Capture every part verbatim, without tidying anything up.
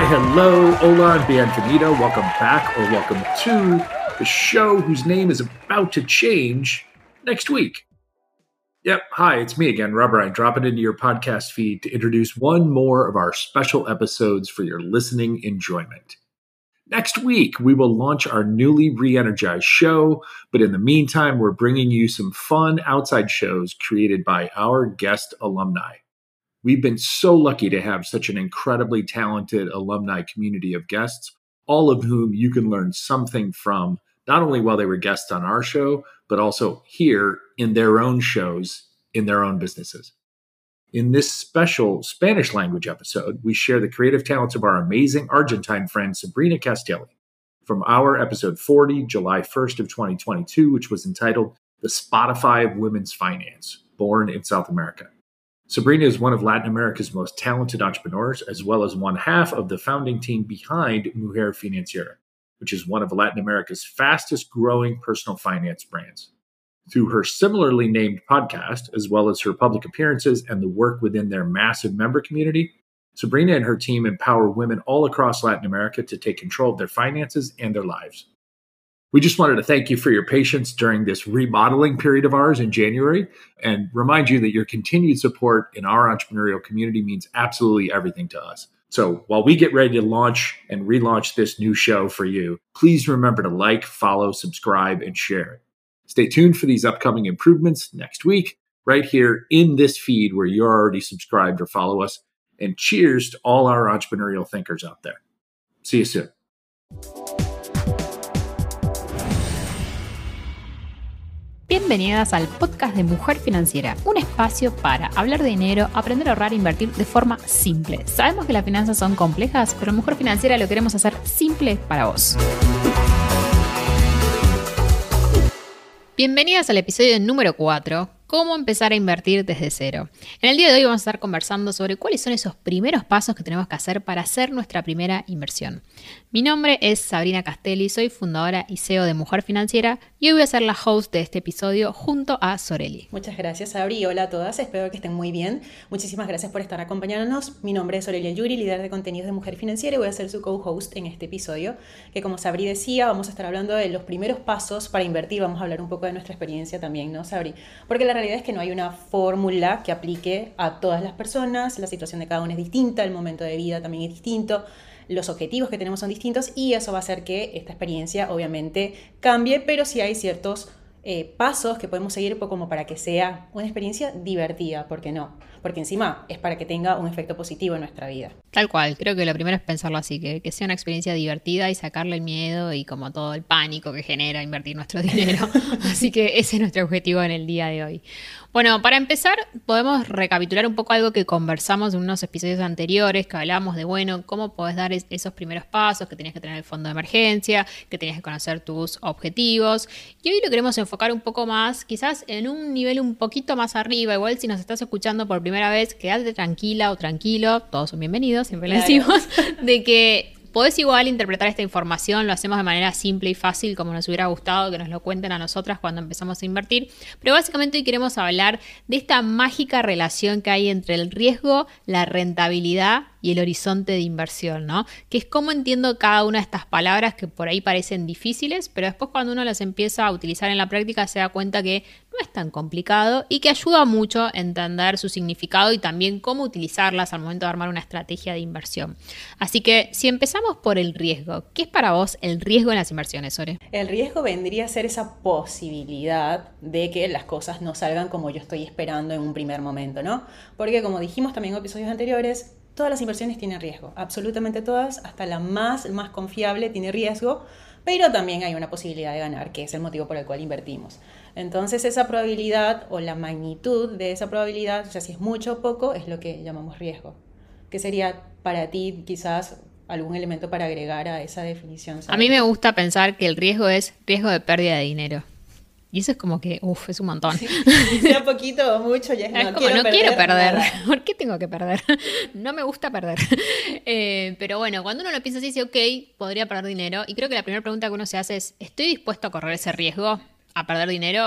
hello, hola, and bienvenido. Welcome back or welcome to the show whose name is about to change next week. Yep, hi, it's me again, Rob Ryan, dropping into your podcast feed to introduce one more of our special episodes for your listening enjoyment. Next week, we will launch our newly re-energized show, but in the meantime, we're bringing you some fun outside shows created by our guest alumni. We've been so lucky to have such an incredibly talented alumni community of guests, all of whom you can learn something from, not only while they were guests on our show, but also here in their own shows, in their own businesses. In this special Spanish language episode, we share the creative talents of our amazing Argentine friend, Sabrina Castelli, from our episode forty, July first of twenty twenty-two, which was entitled The Spotify of Women's Finance, Born in South America. Sabrina is one of Latin America's most talented entrepreneurs, as well as one half of the founding team behind Mujer Financiera, which is one of Latin America's fastest growing personal finance brands. Through her similarly named podcast, as well as her public appearances and the work within their massive member community, Sabrina and her team empower women all across Latin America to take control of their finances and their lives. We just wanted to thank you for your patience during this remodeling period of ours in January and remind you that your continued support in our entrepreneurial community means absolutely everything to us. So while we get ready to launch and relaunch this new show for you, please remember to like, follow, subscribe, and share it. Stay tuned for these upcoming improvements next week, right here in this feed where you're already subscribed or follow us. And cheers to all our entrepreneurial thinkers out there. See you soon. Bienvenidas al podcast de Mujer Financiera, un espacio para hablar de dinero, aprender a ahorrar e invertir de forma simple. Sabemos que las finanzas son complejas, pero en Mujer Financiera lo queremos hacer simple para vos. Bienvenidas al episodio número cuatro, cómo empezar a invertir desde cero. En el día de hoy vamos a estar conversando sobre cuáles son esos primeros pasos que tenemos que hacer para hacer nuestra primera inversión. Mi nombre es Sabrina Castelli, soy fundadora y C E O de Mujer Financiera y hoy voy a ser la host de este episodio junto a Soreli. Muchas gracias, Sabri. Hola a todas, espero que estén muy bien. Muchísimas gracias por estar acompañándonos. Mi nombre es Soreli Yuri, líder de contenidos de Mujer Financiera y voy a ser su co-host en este episodio, que como Sabri decía, vamos a estar hablando de los primeros pasos para invertir. Vamos a hablar un poco de nuestra experiencia también, ¿no, Sabri? Porque la realidad es que no hay una fórmula que aplique a todas las personas, la situación de cada uno es distinta, el momento de vida también es distinto, los objetivos que tenemos son distintos y eso va a hacer que esta experiencia obviamente cambie, pero sí hay ciertos eh, pasos que podemos seguir como para que sea una experiencia divertida, ¿por qué no? Porque encima es para que tenga un efecto positivo en nuestra vida. Tal cual, creo que lo primero es pensarlo así, que, que sea una experiencia divertida y sacarle el miedo y como todo el pánico que genera invertir nuestro dinero. Así que ese es nuestro objetivo en el día de hoy. Bueno, para empezar podemos recapitular un poco algo que conversamos en unos episodios anteriores, que hablábamos de, bueno, cómo podés dar es, esos primeros pasos, que tenías que tener el fondo de emergencia, que tenías que conocer tus objetivos. Y hoy lo queremos enfocar un poco más, quizás en un nivel un poquito más arriba. Igual si nos estás escuchando por primera vez, quédate tranquila o tranquilo, todos son bienvenidos, siempre le decimos, de que podés igual interpretar esta información, lo hacemos de manera simple y fácil como nos hubiera gustado que nos lo cuenten a nosotras cuando empezamos a invertir, pero básicamente hoy queremos hablar de esta mágica relación que hay entre el riesgo, la rentabilidad y el horizonte de inversión, ¿no? Que es cómo entiendo cada una de estas palabras que por ahí parecen difíciles, pero después cuando uno las empieza a utilizar en la práctica se da cuenta que no es tan complicado y que ayuda mucho a entender su significado y también cómo utilizarlas al momento de armar una estrategia de inversión. Así que si empezamos por el riesgo, ¿qué es para vos el riesgo en las inversiones, Sore? El riesgo vendría a ser esa posibilidad de que las cosas no salgan como yo estoy esperando en un primer momento, ¿no? Porque como dijimos también en episodios anteriores, todas las inversiones tienen riesgo, absolutamente todas, hasta la más, más confiable tiene riesgo, pero también hay una posibilidad de ganar, que es el motivo por el cual invertimos. Entonces esa probabilidad o la magnitud de esa probabilidad, o sea, si es mucho o poco, es lo que llamamos riesgo. ¿Qué sería para ti quizás algún elemento para agregar a esa definición? ¿Sabes? A mí me gusta pensar que el riesgo es riesgo de pérdida de dinero. Y eso es como que, uff, es un montón. Sí, sea poquito o mucho, ya es, es no, como, quiero, no perder quiero perder. Nada. ¿Por qué tengo que perder? No me gusta perder. Eh, pero bueno, cuando uno lo piensa así, dice, ok, podría perder dinero. Y creo que la primera pregunta que uno se hace es, ¿estoy dispuesto a correr ese riesgo? ¿A perder dinero?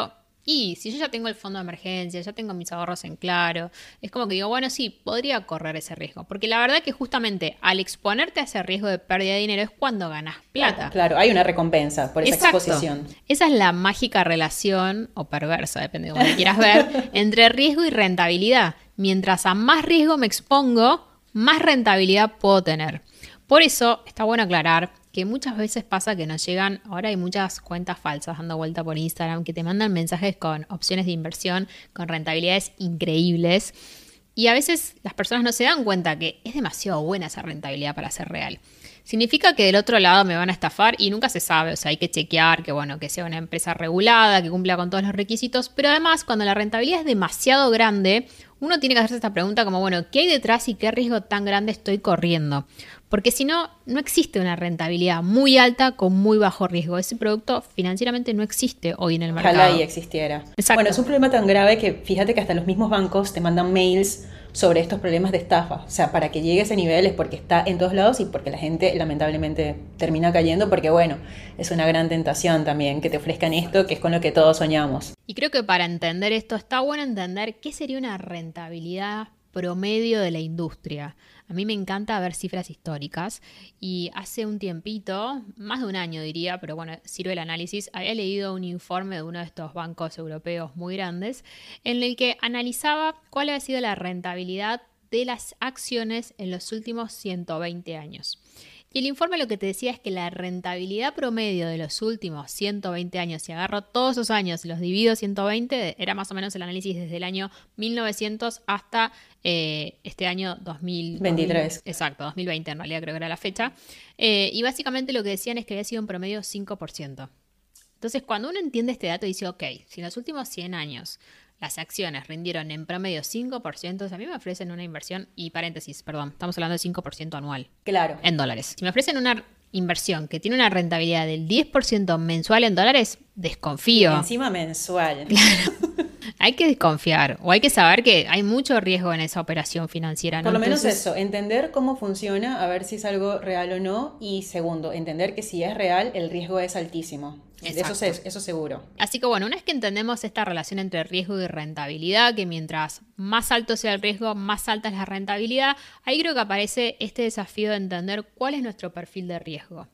Y si yo ya tengo el fondo de emergencia, ya tengo mis ahorros en claro, es como que digo, bueno, sí, podría correr ese riesgo. Porque la verdad que justamente al exponerte a ese riesgo de pérdida de dinero es cuando ganas plata. Claro, claro, hay una recompensa por esa Exacto. exposición. Esa es la mágica relación, o perversa, depende de cómo quieras ver, entre riesgo y rentabilidad. Mientras a más riesgo me expongo, más rentabilidad puedo tener. Por eso está bueno aclarar que muchas veces pasa que nos llegan, ahora hay muchas cuentas falsas dando vuelta por Instagram que te mandan mensajes con opciones de inversión, con rentabilidades increíbles, y a veces las personas no se dan cuenta que es demasiado buena esa rentabilidad para ser real. Significa que del otro lado me van a estafar y nunca se sabe, o sea, hay que chequear que, bueno, que sea una empresa regulada, que cumpla con todos los requisitos, pero además cuando la rentabilidad es demasiado grande, uno tiene que hacerse esta pregunta como, bueno, ¿qué hay detrás y qué riesgo tan grande estoy corriendo? Porque si no, no existe una rentabilidad muy alta con muy bajo riesgo. Ese producto financieramente no existe hoy en el mercado. Ojalá y existiera. Exacto. Bueno, es un problema tan grave que fíjate que hasta los mismos bancos te mandan mails sobre estos problemas de estafa. O sea, para que llegue a ese nivel es porque está en todos lados y porque la gente lamentablemente termina cayendo porque, bueno, es una gran tentación también que te ofrezcan esto, que es con lo que todos soñamos. Y creo que para entender esto está bueno entender qué sería una rentabilidad promedio de la industria. A mí me encanta ver cifras históricas y hace un tiempito, más de un año diría, pero bueno, sirve el análisis, había leído un informe de uno de estos bancos europeos muy grandes en el que analizaba cuál había sido la rentabilidad de las acciones en los últimos ciento veinte años. Y el informe lo que te decía es que la rentabilidad promedio de los últimos ciento veinte años, si agarro todos esos años y los divido ciento veinte, era más o menos el análisis desde el año mil novecientos hasta eh, este año dos mil veintitrés. dos mil, exacto, dos mil veinte en realidad creo que era la fecha. Eh, y básicamente lo que decían es que había sido un promedio cinco por ciento. Entonces cuando uno entiende este dato dice, ok, si en los últimos cien años las acciones rindieron en promedio cinco por ciento, a mí me ofrecen una inversión, y paréntesis, perdón, estamos hablando de cinco por ciento anual. Claro. En dólares. Si me ofrecen una inversión que tiene una rentabilidad del diez por ciento mensual en dólares, desconfío. Y encima mensual. Claro. Hay que desconfiar o hay que saber que hay mucho riesgo en esa operación financiera, ¿no? Por lo menos Entonces, eso, entender cómo funciona, a ver si es algo real o no. Y segundo, entender que si es real, el riesgo es altísimo. Eso, es, eso seguro. Así que bueno, una vez que entendemos esta relación entre riesgo y rentabilidad, que mientras más alto sea el riesgo, más alta es la rentabilidad, ahí creo que aparece este desafío de entender cuál es nuestro perfil de riesgo.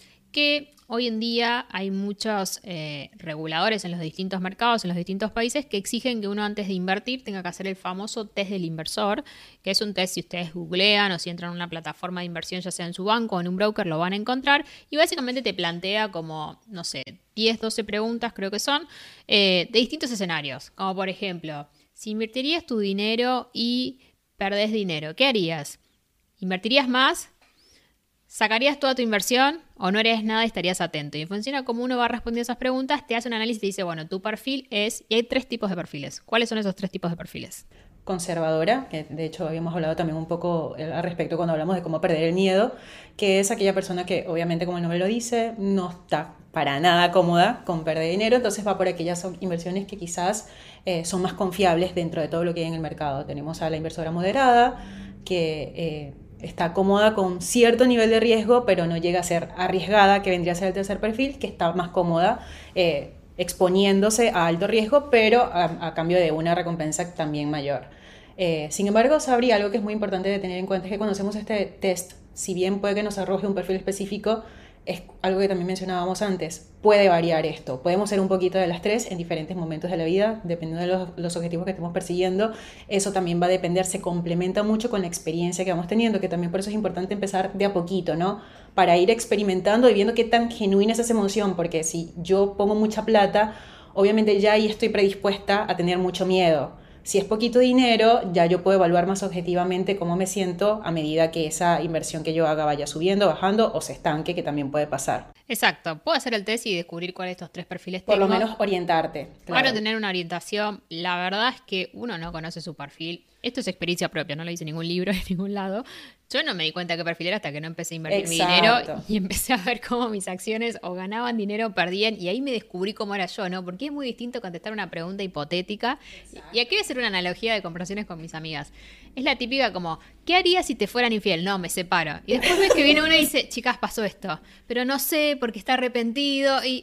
Que hoy en día hay muchos eh, reguladores en los distintos mercados, en los distintos países, que exigen que uno antes de invertir tenga que hacer el famoso test del inversor, que es un test si ustedes googlean o si entran a una plataforma de inversión, ya sea en su banco o en un broker, lo van a encontrar, y básicamente te plantea como, no sé, diez, doce preguntas creo que son, eh, de distintos escenarios, como por ejemplo, si invertirías tu dinero y perdés dinero, ¿qué harías? ¿Invertirías más? ¿Sacarías toda tu inversión o no harías nada y estarías atento? Y funciona como uno va respondiendo esas preguntas, te hace un análisis y te dice, bueno, tu perfil es... Y hay tres tipos de perfiles. ¿Cuáles son esos tres tipos de perfiles? Conservadora, que de hecho habíamos hablado también un poco al respecto cuando hablamos de cómo perder el miedo, que es aquella persona que obviamente, como el nombre lo dice, no está para nada cómoda con perder dinero, entonces va por aquellas inversiones que quizás eh, son más confiables dentro de todo lo que hay en el mercado. Tenemos a la inversora moderada, que... Eh, está cómoda con cierto nivel de riesgo, pero no llega a ser arriesgada, que vendría a ser el tercer perfil, que está más cómoda eh, exponiéndose a alto riesgo, pero a, a cambio de una recompensa también mayor. Eh, sin embargo, Sabri, algo que es muy importante de tener en cuenta es que cuando hacemos este test, si bien puede que nos arroje un perfil específico, es algo que también mencionábamos antes, puede variar esto. Podemos ser un poquito de las tres en diferentes momentos de la vida, dependiendo de los, los objetivos que estemos persiguiendo. Eso también va a depender, se complementa mucho con la experiencia que vamos teniendo, que también por eso es importante empezar de a poquito, ¿no? Para ir experimentando y viendo qué tan genuina es esa emoción, porque si yo pongo mucha plata, obviamente ya ahí estoy predispuesta a tener mucho miedo. Si es poquito dinero, ya yo puedo evaluar más objetivamente cómo me siento a medida que esa inversión que yo haga vaya subiendo, bajando o se estanque, que también puede pasar. Exacto, puedo hacer el test y descubrir cuáles de estos tres perfiles Por tengo. lo menos orientarte. Claro. Para tener una orientación, la verdad es que uno no conoce su perfil. Esto es experiencia propia, no lo hice en ningún libro, en ningún lado. Yo no me di cuenta qué perfil era hasta que no empecé a invertir Exacto. mi dinero y empecé a ver cómo mis acciones o ganaban dinero o perdían, y ahí me descubrí cómo era yo, ¿no? Porque es muy distinto contestar una pregunta hipotética. Exacto. Y aquí voy a hacer una analogía de conversaciones con mis amigas. Es la típica como, ¿qué harías si te fueran infiel? No, me separo. Y después ves que viene uno y dice, chicas, pasó esto, pero no sé porque está arrepentido y...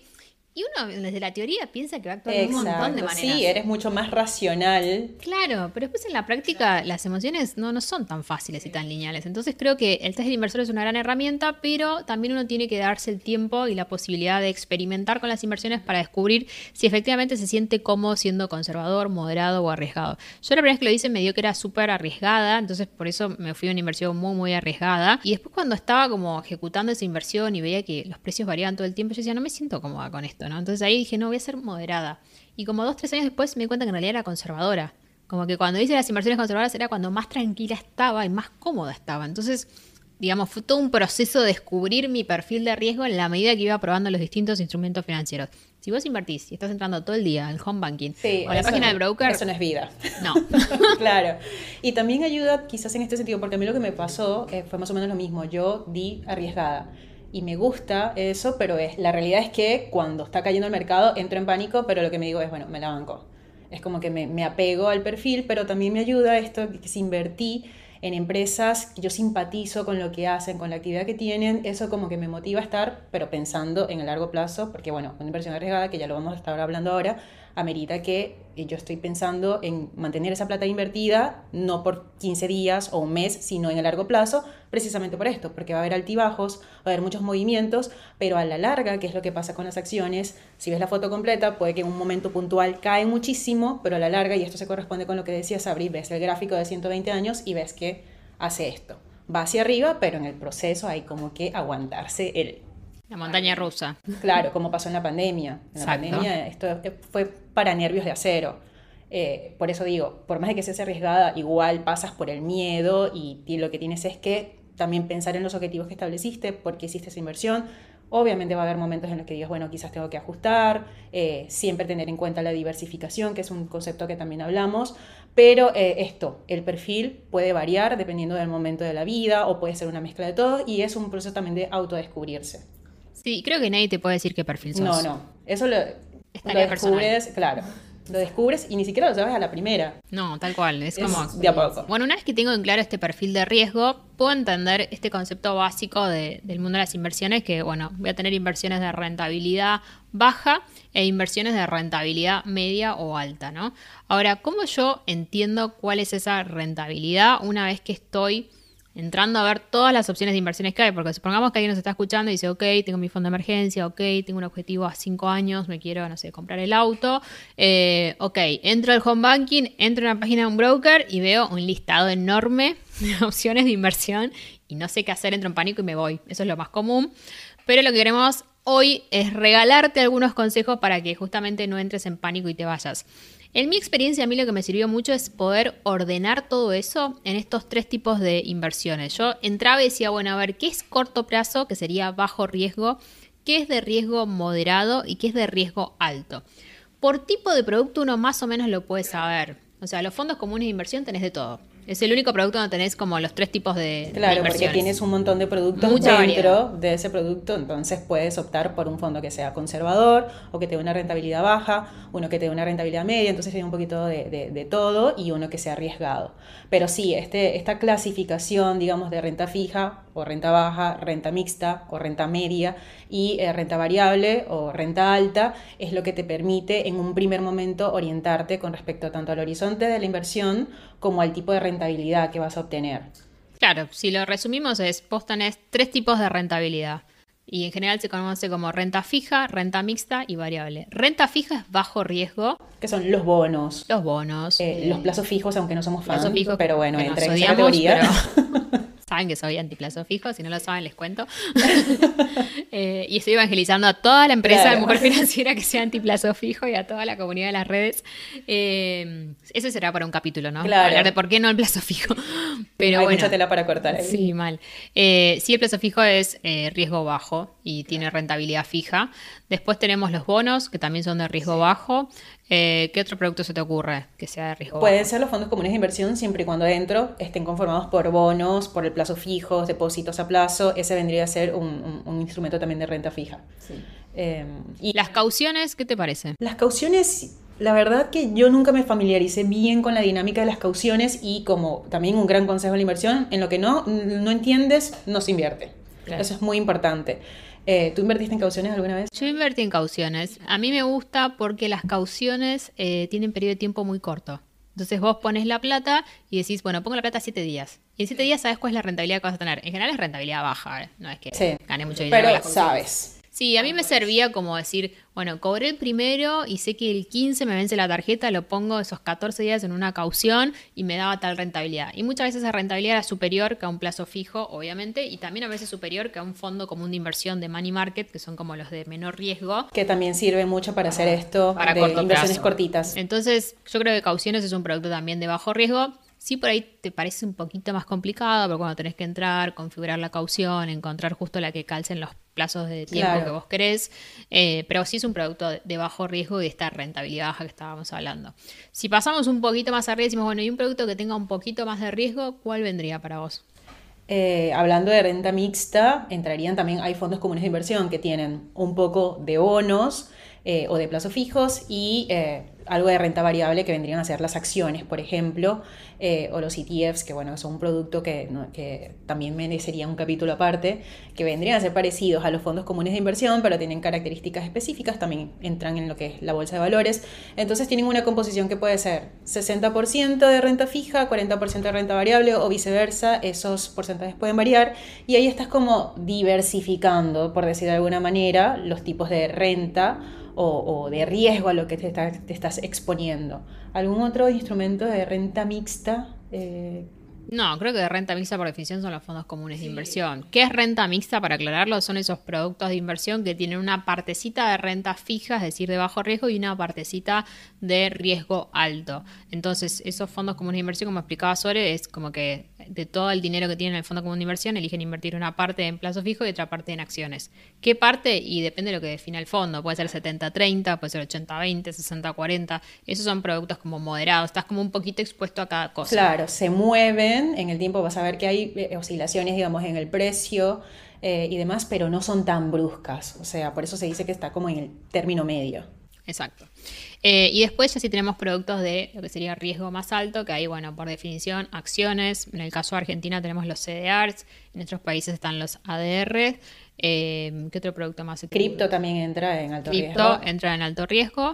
Y uno desde la teoría piensa que va a actuar de un montón de maneras. Sí, eres mucho más racional. Claro, pero después en la práctica las emociones no, no son tan fáciles y tan lineales. Entonces creo que el test del inversor es una gran herramienta, pero también uno tiene que darse el tiempo y la posibilidad de experimentar con las inversiones para descubrir si efectivamente se siente cómodo siendo conservador, moderado o arriesgado. Yo la primera vez que lo hice me dio que era súper arriesgada, entonces por eso me fui a una inversión muy muy arriesgada. Y después cuando estaba como ejecutando esa inversión y veía que los precios variaban todo el tiempo, yo decía, no me siento cómoda con esto, ¿no? Entonces ahí dije, no, voy a ser moderada. Y como dos, tres años después me di cuenta que en realidad era conservadora. Como que cuando hice las inversiones conservadoras era cuando más tranquila estaba y más cómoda estaba. Entonces, digamos, fue todo un proceso de descubrir mi perfil de riesgo en la medida que iba probando los distintos instrumentos financieros. Si vos invertís y estás entrando todo el día al home banking sí, o a la página del broker... Eso no es vida. No. Claro. Y también ayuda quizás en este sentido, porque a mí lo que me pasó eh, fue más o menos lo mismo. Yo di arriesgada. Y me gusta eso, pero es, la realidad es que cuando está cayendo el mercado entro en pánico, pero lo que me digo es, bueno, me la banco. Es como que me, me apego al perfil, pero también me ayuda esto, que si invertí en empresas que yo simpatizo con lo que hacen, con la actividad que tienen, eso como que me motiva a estar, pero pensando en el largo plazo, porque bueno, una inversión arriesgada, que ya lo vamos a estar hablando ahora, amerita que yo estoy pensando en mantener esa plata invertida, no por quince días o un mes, sino en el largo plazo, precisamente por esto, porque va a haber altibajos, va a haber muchos movimientos, pero a la larga, que es lo que pasa con las acciones, si ves la foto completa, puede que en un momento puntual cae muchísimo, pero a la larga, y esto se corresponde con lo que decía Sabri, ves el gráfico de ciento veinte años y ves que hace esto. Va hacia arriba, pero en el proceso hay como que aguantarse el... La montaña rusa. Claro, como pasó en la pandemia. En la Exacto. pandemia esto fue para nervios de acero. Eh, por eso digo, por más de que seas arriesgada, igual pasas por el miedo y, y lo que tienes es que también pensar en los objetivos que estableciste, por qué hiciste esa inversión. Obviamente va a haber momentos en los que digas, bueno, quizás tengo que ajustar, eh, siempre tener en cuenta la diversificación, que es un concepto que también hablamos, pero eh, esto, el perfil puede variar dependiendo del momento de la vida o puede ser una mezcla de todo y es un proceso también de autodescubrirse. Sí, creo que nadie te puede decir qué perfil sos. No, no, eso lo, lo descubres, claro. Lo descubres y ni siquiera lo sabes a la primera. No, tal cual, es, es como... de a poco. Bueno, una vez que tengo en claro este perfil de riesgo, puedo entender este concepto básico de, del mundo de las inversiones, que bueno, voy a tener inversiones de rentabilidad baja e inversiones de rentabilidad media o alta, ¿no? Ahora, ¿cómo yo entiendo cuál es esa rentabilidad una vez que estoy entrando a ver todas las opciones de inversiones que hay? Porque supongamos que alguien nos está escuchando y dice, ok, tengo mi fondo de emergencia, ok, tengo un objetivo a cinco años, me quiero, no sé, comprar el auto, eh, ok, entro al home banking, entro en una página de un broker y veo un listado enorme de opciones de inversión y no sé qué hacer, entro en pánico y me voy. Eso es lo más común, pero lo que queremos hoy es regalarte algunos consejos para que justamente no entres en pánico y te vayas. En mi experiencia, a mí lo que me sirvió mucho es poder ordenar todo eso en estos tres tipos de inversiones. Yo entraba y decía, bueno, a ver, ¿qué es corto plazo, que sería bajo riesgo? ¿Qué es de riesgo moderado? ¿Y qué es de riesgo alto? Por tipo de producto uno más o menos lo puede saber. O sea, los fondos comunes de inversión tenés de todo. Es el único producto donde tenés como los tres tipos de, claro, de inversiones. Porque tienes un montón de productos Mucha dentro variedad de ese producto, entonces puedes optar por un fondo que sea conservador o que te dé una rentabilidad baja, uno que te dé una rentabilidad media, entonces tiene un poquito de, de, de todo y uno que sea arriesgado. Pero sí, este, esta clasificación, digamos, de renta fija o renta baja, renta mixta o renta media y eh, renta variable o renta alta es lo que te permite en un primer momento orientarte con respecto tanto al horizonte de la inversión como al tipo de rentabilidad que vas a obtener. Claro, si lo resumimos es, vos tenés tres tipos de rentabilidad y en general se conoce como renta fija, renta mixta y variable. Renta fija es bajo riesgo. Que son los bonos. Los bonos. Eh, eh, los plazos fijos, aunque no somos fans, fijos, pero bueno, que entra nos en esa odiamos, categoría. Pero saben que soy antiplazo fijo, si no lo saben les cuento. eh, y estoy evangelizando a toda la empresa claro. de mujer financiera que sea antiplazo fijo y a toda la comunidad de las redes. Eh, ese será para un capítulo, ¿no? Claro. Hablar de por qué no el plazo fijo. Pero hay bueno, mucha tela para cortar ahí. Sí, mal. Eh, sí, el plazo fijo es eh, riesgo bajo y tiene rentabilidad fija. Después tenemos los bonos, que también son de riesgo bajo. Eh, ¿Qué otro producto se te ocurre que sea de riesgo Pueden bajo? ser los fondos comunes de inversión siempre y cuando dentro estén conformados por bonos, por el plazo fijo, depósitos a plazo. Ese vendría a ser un, un, un instrumento también de renta fija. Sí. Eh, y Las cauciones, ¿qué te parece? Las cauciones, la verdad que yo nunca me familiaricé bien con la dinámica de las cauciones y como también un gran consejo de la inversión, en lo que no, no entiendes, no se invierte. Claro. Eso es muy importante. Eh, ¿Tú invertiste en cauciones alguna vez? Yo invertí en cauciones. A mí me gusta porque las cauciones eh, tienen periodo de tiempo muy corto. Entonces vos pones la plata y decís, bueno, pongo la plata siete días. Y en siete días sabes cuál es la rentabilidad que vas a tener. En general es rentabilidad baja, ¿eh? No es que sí. gane mucho dinero. Pero sabes. Sí, a mí me servía como decir, bueno, cobré el primero y sé que el quince me vence la tarjeta, lo pongo esos catorce días en una caución y me daba tal rentabilidad. Y muchas veces esa rentabilidad era superior que a un plazo fijo, obviamente, y también a veces superior que a un fondo común de inversión de money market, que son como los de menor riesgo. Que también sirve mucho para hacer esto para de corto inversiones plazo. cortitas. Entonces, yo creo que cauciones es un producto también de bajo riesgo. Sí, por ahí te parece un poquito más complicado, pero cuando tenés que entrar, configurar la caución, encontrar justo la que calce en los plazos de tiempo Claro. que vos querés, eh, pero sí es un producto de bajo riesgo y de esta rentabilidad baja que estábamos hablando. Si pasamos un poquito más arriba y decimos, bueno, y un producto que tenga un poquito más de riesgo, ¿cuál vendría para vos? Eh, hablando de renta mixta, entrarían también, hay fondos comunes de inversión que tienen un poco de bonos eh, o de plazos fijos y eh, algo de renta variable que vendrían a ser las acciones, por ejemplo, eh, o los E T Fs, que bueno, son un producto que, ¿no? que también merecería un capítulo aparte, que vendrían a ser parecidos a los fondos comunes de inversión, pero tienen características específicas, también entran en lo que es la bolsa de valores. Entonces tienen una composición que puede ser sesenta por ciento de renta fija, cuarenta por ciento de renta variable o viceversa, esos porcentajes pueden variar y ahí estás como diversificando, por decir de alguna manera, los tipos de renta o, o de riesgo a lo que te, está, te estás exponiendo. ¿Algún otro instrumento de renta mixta? Eh, No, creo que de renta mixta por definición son los fondos comunes de inversión. ¿Qué es renta mixta? Para aclararlo, son esos productos de inversión que tienen una partecita de renta fija, es decir, de bajo riesgo, y una partecita de riesgo alto. Entonces, esos fondos comunes de inversión, como explicaba Sore, es como que de todo el dinero que tienen en el fondo común de inversión, eligen invertir una parte en plazo fijo y otra parte en acciones. ¿Qué parte? Y depende de lo que defina el fondo. Puede ser setenta treinta, puede ser ochenta veinte, sesenta cuarenta. Esos son productos como moderados. Estás como un poquito expuesto a cada cosa. Claro, se mueven en el tiempo, vas a ver que hay eh, oscilaciones, digamos, en el precio eh, y demás, pero no son tan bruscas. O sea, por eso se dice que está como en el término medio. Exacto. Eh, y después ya sí tenemos productos de lo que sería riesgo más alto, que ahí, bueno, por definición, acciones. En el caso de Argentina tenemos los C D Rs, en otros países están los A D R. Eh, ¿Qué otro producto más? Cripto también entra en alto Cripto riesgo. entra en alto riesgo.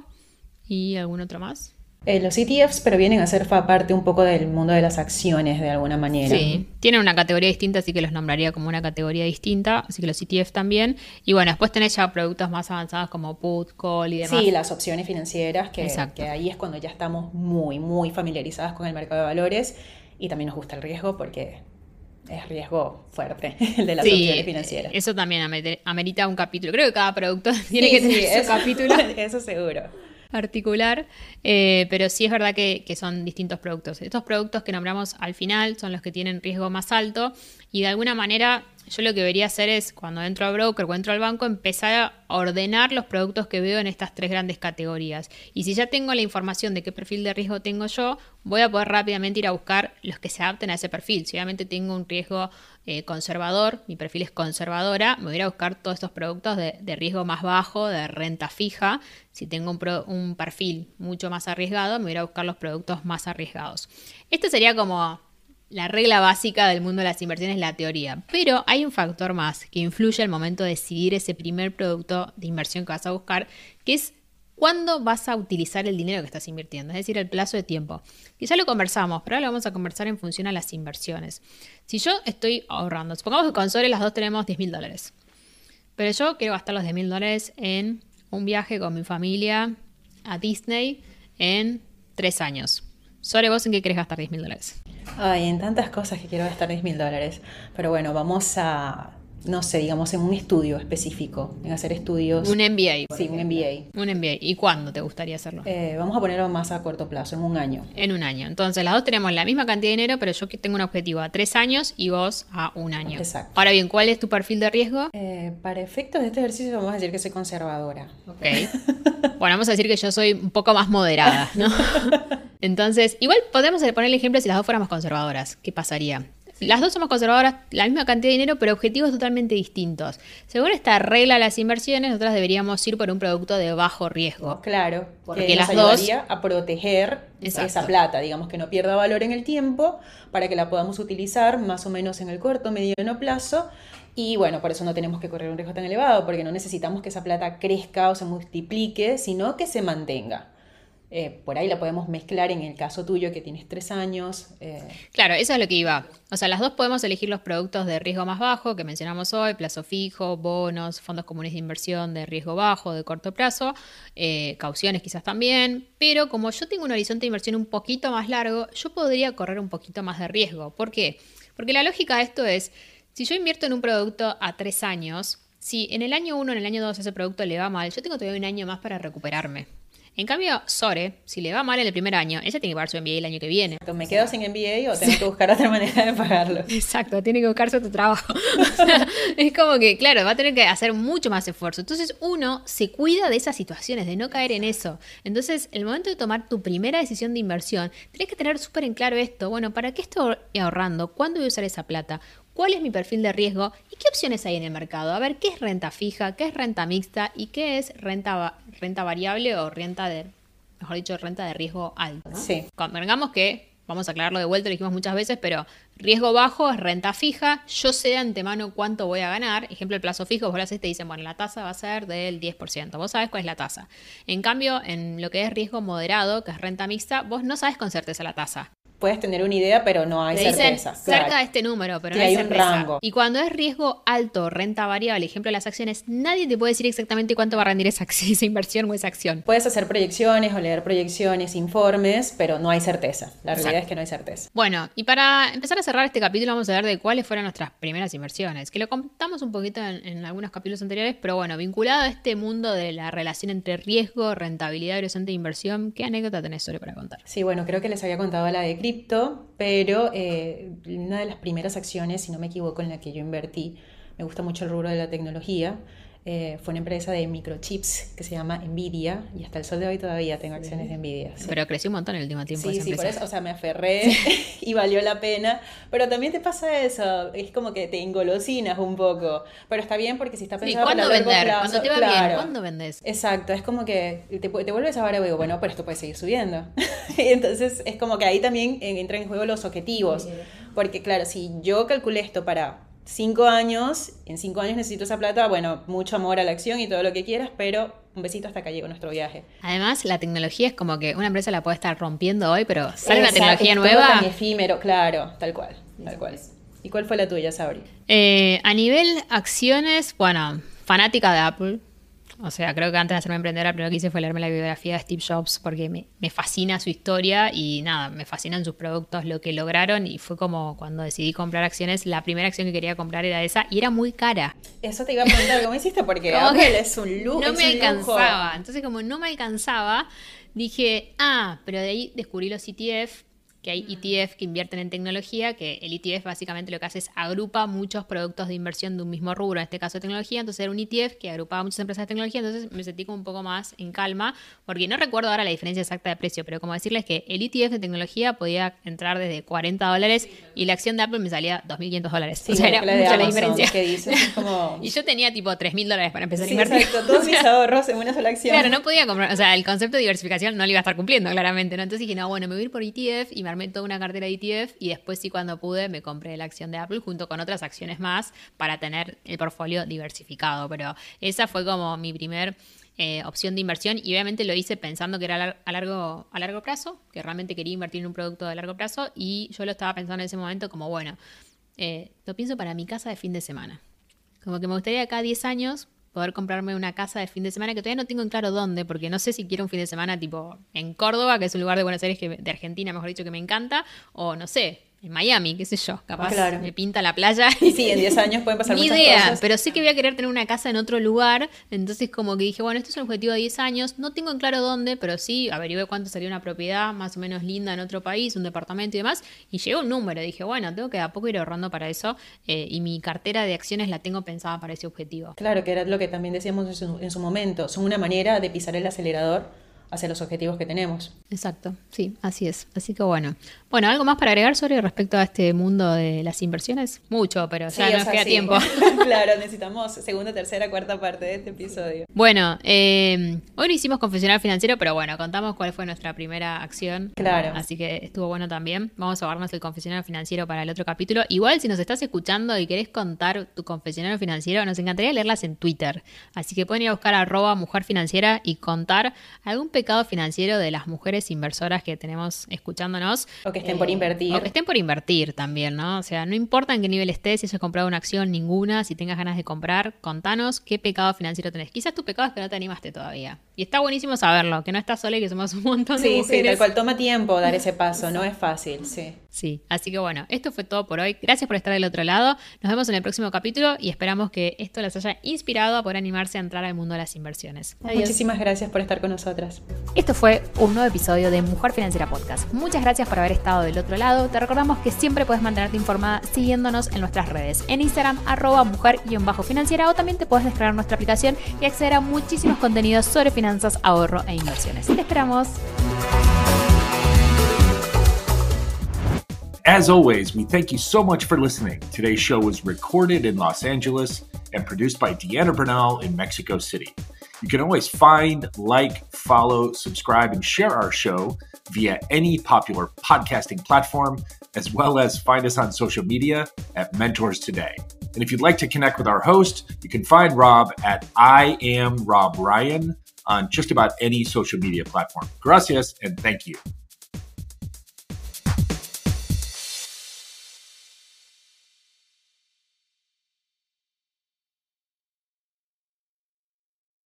¿Y algún otro más? Eh, los E T Fs, pero vienen a ser fa- parte un poco del mundo de las acciones de alguna manera. Sí, tienen una categoría distinta, así que los nombraría como una categoría distinta, así que los E T F también. Y bueno, después tenés ya productos más avanzados como put, call y demás. Sí, las opciones financieras, que, Exacto. que ahí es cuando ya estamos muy, muy familiarizadas con el mercado de valores y también nos gusta el riesgo porque es riesgo fuerte, el de las Sí, opciones financieras. eso también amer- amerita un capítulo. Creo que cada producto tiene Sí, que tener sí, su eso- capítulo Eso seguro. particular, eh, pero sí es verdad que, que son distintos productos. Estos productos que nombramos al final son los que tienen riesgo más alto y de alguna manera yo lo que debería hacer es cuando entro a broker o entro al banco empezar a ordenar los productos que veo en estas tres grandes categorías. Y si ya tengo la información de qué perfil de riesgo tengo yo, voy a poder rápidamente ir a buscar los que se adapten a ese perfil. Si obviamente tengo un riesgo eh, conservador, mi perfil es conservadora, me voy a ir a buscar todos estos productos de, de riesgo más bajo, de renta fija. Si tengo un, pro, un perfil mucho más arriesgado, me voy a ir a buscar los productos más arriesgados. Este sería como la regla básica del mundo de las inversiones, la teoría. Pero hay un factor más que influye al momento de decidir ese primer producto de inversión que vas a buscar, que es cuándo vas a utilizar el dinero que estás invirtiendo, es decir, el plazo de tiempo. Que ya lo conversamos, pero ahora lo vamos a conversar en función a las inversiones. Si yo estoy ahorrando, supongamos que con Sore las dos tenemos diez mil dólares, pero yo quiero gastar los diez mil dólares en un viaje con mi familia a Disney en tres años. Sore, ¿vos en qué querés gastar diez mil dólares? Ay, en tantas cosas que quiero gastar diez mil dólares. Pero bueno, vamos a, no sé, digamos, en un estudio específico, en hacer estudios. Un M B A. Sí, un M B Un M B A. ¿Y cuándo te gustaría hacerlo? A. Eh, vamos a ponerlo más a corto plazo, en un año. En un año. Entonces, las dos tenemos la misma cantidad de dinero, pero yo que tengo un objetivo a tres años y vos a un año. Exacto. Ahora bien, ¿cuál es tu perfil de riesgo? Eh, para efectos de este ejercicio vamos a decir que soy conservadora. Ok. Bueno, vamos a decir que yo soy un poco más moderada, ¿no? Entonces, igual podemos poner el ejemplo si las dos fuéramos conservadoras. ¿Qué pasaría? Las dos somos conservadoras, la misma cantidad de dinero, pero objetivos totalmente distintos. Según esta regla de las inversiones, nosotras deberíamos ir por un producto de bajo riesgo. Claro, porque que las nos dos ayudaría a proteger Exacto. esa plata, digamos, que no pierda valor en el tiempo, para que la podamos utilizar más o menos en el corto, mediano plazo. Y bueno, por eso no tenemos que correr un riesgo tan elevado, porque no necesitamos que esa plata crezca o se multiplique, sino que se mantenga. Eh, por ahí la podemos mezclar en el caso tuyo, que tienes tres años. Eh. Claro, eso es lo que iba. O sea, las dos podemos elegir los productos de riesgo más bajo que mencionamos hoy, plazo fijo, bonos, fondos comunes de inversión de riesgo bajo, de corto plazo, eh, cauciones quizás también, pero como yo tengo un horizonte de inversión un poquito más largo, yo podría correr un poquito más de riesgo. ¿Por qué? Porque la lógica de esto es, si yo invierto en un producto a tres años, si en el año uno, en el año dos ese producto le va mal, yo tengo todavía un año más para recuperarme. En cambio, Sore, si le va mal en el primer año, ella tiene que pagar su M B A el año que viene. ¿Me quedo sin M B A o tengo que buscar otra manera de pagarlo? Exacto, tiene que buscarse otro trabajo. Es como que, claro, va a tener que hacer mucho más esfuerzo. Entonces uno se cuida de esas situaciones, de no caer en eso. Entonces, el momento de tomar tu primera decisión de inversión, tenés que tener súper en claro esto. Bueno, ¿para qué estoy ahorrando? ¿Cuándo voy a usar esa plata? ¿Cuál es mi perfil de riesgo? ¿Y qué opciones hay en el mercado? A ver, ¿qué es renta fija? ¿Qué es renta mixta? ¿Y qué es renta, renta variable o renta de, mejor dicho, renta de riesgo alto? ¿No? Sí. Convengamos que, vamos a aclararlo de vuelta, lo dijimos muchas veces, pero riesgo bajo es renta fija. Yo sé de antemano cuánto voy a ganar. Ejemplo, el plazo fijo, vos lo haces y te dicen, bueno, la tasa va a ser del diez por ciento. Vos sabés cuál es la tasa. En cambio, en lo que es riesgo moderado, que es renta mixta, vos no sabés con certeza la tasa. Puedes tener una idea, pero no hay Te dicen certeza. cerca Claro. de este número, pero Sí, no hay, hay un certeza. rango. Y cuando es riesgo alto, renta variable, ejemplo las acciones, nadie te puede decir exactamente cuánto va a rendir esa, esa inversión o esa acción. Puedes hacer proyecciones o leer proyecciones, informes, pero no hay certeza. La realidad Exacto. es que no hay certeza. Bueno, y para empezar a cerrar este capítulo vamos a ver de cuáles fueron nuestras primeras inversiones, que lo contamos un poquito en, en algunos capítulos anteriores, pero bueno, vinculado a este mundo de la relación entre riesgo, rentabilidad y horizonte de inversión, ¿qué anécdota tenés sobre para contar? Sí, bueno, creo que les había contado la de cripto, pero eh, una de las primeras acciones, si no me equivoco, en la que yo invertí, me gusta mucho el rubro de la tecnología, eh, fue una empresa de microchips que se llama Nvidia, y hasta el sol de hoy todavía tengo acciones de Nvidia. Sí. Pero creció un montón en el último tiempo Sí, esa sí, por empresa. eso, o sea, me aferré y valió la pena, pero también te pasa eso, es como que te engolosinas un poco, pero está bien porque si está Sí, pensado para ¿cuándo largo vender? plazo, Cuando te va claro. bien, ¿cuándo vendes? Exacto, es como que te, te vuelves a ver y digo, bueno, pero esto puede seguir subiendo. Y entonces es como que ahí también entran en juego los objetivos, porque claro, si yo calculé esto para cinco años, en cinco años necesito esa plata, bueno, mucho amor a la acción y todo lo que quieras, pero un besito hasta acá llegó nuestro viaje. Además, la tecnología es como que una empresa la puede estar rompiendo hoy, pero sale una Exacto, tecnología es todo nueva. tan efímero, claro, tal cual, tal cual. ¿Y cuál fue la tuya, Sabri? Eh, a nivel acciones, bueno, fanática de Apple. O sea, creo que antes de hacerme emprendedora, lo primero que hice fue leerme la biografía de Steve Jobs porque me, me fascina su historia y nada, me fascinan sus productos, lo que lograron, y fue como cuando decidí comprar acciones, la primera acción que quería comprar era esa y era muy cara. Eso te iba a preguntar, ¿cómo hiciste? Porque Como Apple que es un lujo. no es me un lujo. alcanzaba. Entonces, como no me alcanzaba, dije, ah, pero de ahí descubrí los E T F, que hay E T F que invierten en tecnología, que el E T F básicamente lo que hace es agrupa muchos productos de inversión de un mismo rubro, en este caso de tecnología. Entonces era un E T F que agrupaba muchas empresas de tecnología, entonces me sentí como un poco más en calma, porque no recuerdo ahora la diferencia exacta de precio, pero como decirles que el E T F de tecnología podía entrar desde cuarenta dólares y la acción de Apple me salía dos mil quinientos dólares. Sí, o sea, era la de mucha la Amazon, diferencia. que dices, es como... Y yo tenía tipo tres mil dólares para empezar a Sí, invertir. exacto, todos mis ahorros en una sola acción. Claro, no podía comprar, o sea, el concepto de diversificación no lo iba a estar cumpliendo, claramente, ¿no? Entonces dije, no, bueno, me voy a ir por E T F y me armé toda una cartera de E T F y después sí, cuando pude, me compré la acción de Apple junto con otras acciones más para tener el portfolio diversificado. Pero esa fue como mi primer eh, opción de inversión y obviamente lo hice pensando que era a, lar- a largo, a largo plazo, que realmente quería invertir en un producto de largo plazo y yo lo estaba pensando en ese momento como, bueno, eh, lo pienso para mi casa de fin de semana. Como que me gustaría cada diez años poder comprarme una casa de fin de semana que todavía no tengo en claro dónde, porque no sé si quiero un fin de semana tipo en Córdoba, que es un lugar de Buenos Aires, que, de Argentina, mejor dicho, que me encanta, o no sé, en Miami, qué sé yo, capaz Claro. me pinta la playa. Y sí, en diez años pueden pasar Ni muchas idea, cosas. pero sé que voy a querer tener una casa en otro lugar, entonces como que dije, bueno, esto es un objetivo de diez años, no tengo en claro dónde, pero sí averigué cuánto sería una propiedad más o menos linda en otro país, un departamento y demás, y llegó un número, dije, bueno, tengo que de a poco ir ahorrando para eso, eh, y mi cartera de acciones la tengo pensada para ese objetivo. Claro, que era lo que también decíamos en su, en su momento. Son una manera de pisar el acelerador hacia los objetivos que tenemos. Exacto, sí, así es. Así que bueno. Bueno, ¿algo más para agregar sobre respecto a este mundo de las inversiones? Mucho, pero ya sí, no nos queda sí. tiempo. Claro, necesitamos segunda, tercera, cuarta parte de este episodio. Bueno, eh, hoy no hicimos confesionario financiero, pero bueno, contamos cuál fue nuestra primera acción. Claro. Así que estuvo bueno también. Vamos a guardarnos el confesionario financiero para el otro capítulo. Igual, si nos estás escuchando y querés contar tu confesionario financiero, nos encantaría leerlas en Twitter. Así que pueden ir a buscar arroba mujer financiera y contar algún pecado financiero de las mujeres inversoras que tenemos escuchándonos. O que estén eh, por invertir. O que estén por invertir también, ¿no? O sea, no importa en qué nivel estés, si hayas comprado una acción, ninguna, si tengas ganas de comprar, contanos qué pecado financiero tenés. Quizás tu pecado es que no te animaste todavía. Y está buenísimo saberlo, que no estás sola y que somos un montón de sí, mujeres. Sí, tal cual, toma tiempo dar ese paso, no es fácil, sí. Sí, así que bueno, esto fue todo por hoy. Gracias por estar del otro lado. Nos vemos en el próximo capítulo y esperamos que esto las haya inspirado a poder animarse a entrar al mundo de las inversiones. Adiós. Muchísimas gracias por estar con nosotras. Esto fue un nuevo episodio de Mujer Financiera Podcast. Muchas gracias por haber estado del otro lado. Te recordamos que siempre puedes mantenerte informada siguiéndonos en nuestras redes. En Instagram, arroba mujer-financiera, o también te puedes descargar nuestra aplicación y acceder a muchísimos contenidos sobre finanzas, ahorro e inversiones. Te esperamos. As always, we thank you so much for listening. Today's show was recorded in Los Angeles and produced by Deanna Bernal in Mexico City. You can always find, like, follow, subscribe, and share our show via any popular podcasting platform, as well as find us on social media at Mentors Today. And if you'd like to connect with our host, you can find Rob at I am Rob Ryan on just about any social media platform. Gracias, and thank you.